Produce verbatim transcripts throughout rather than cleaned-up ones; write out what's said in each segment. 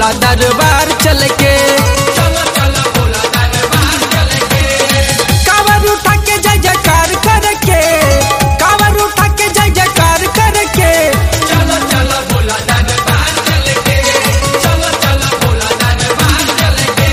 भोला दरबार चल के, चलो चलो भोला दरबार चल के। कांवर उठा के जय जयकार करके, कांवर उठा के जय जयकार करके, चलो चलो भोला दरबार चल के, चलो चलो भोला दरबार चल के।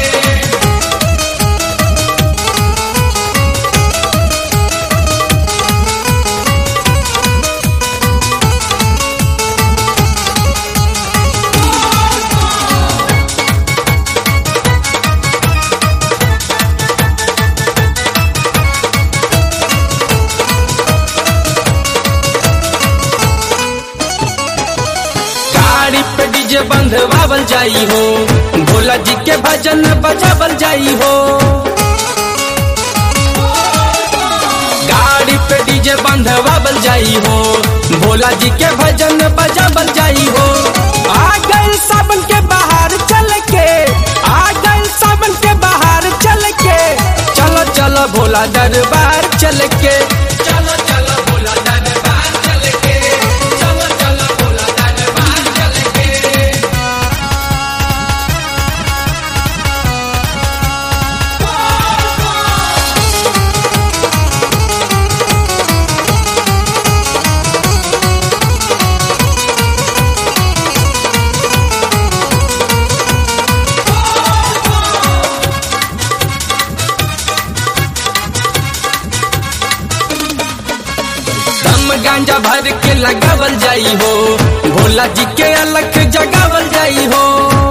गाड़ी पे डीजे बंधवावल जाई हो, भोला जी के भजन बजावल जाई हो। गाड़ी पे डीजे बंधवावल जाई हो, भोला जी के भजन बजावल जाई हो। आ गए सावन के बाहर चल के, आ गए सावन के बाहर चल के, चलो चलो भोला दरबार चल के, चलो चलो भोला दरबार चल के, चलो चलो भोला दरबार चल के। दम गांजा भर के लगावल जाई हो, भोला जी के अलख जगावल जाई हो।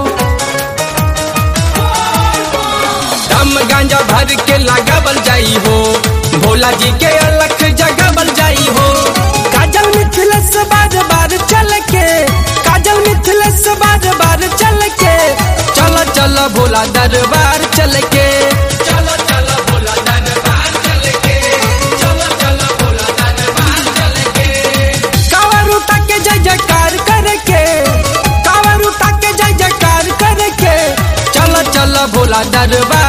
दम गांजा भर के लगावल जाई हो, भोला जी के अलख जगावल जाई हो। काजल मिथिलेश बार बार चल के, काजल मिथिलेश बार बार चल के, चलो चलो भोला दरबार चल के, चलो चलो भोला दरबार चल के, चलो चलो भोला दरबार चल के। कांवर उठा के जय जयकार करके, कांवर उठा के जय जयकार करके, चलो चलो भोला दरबार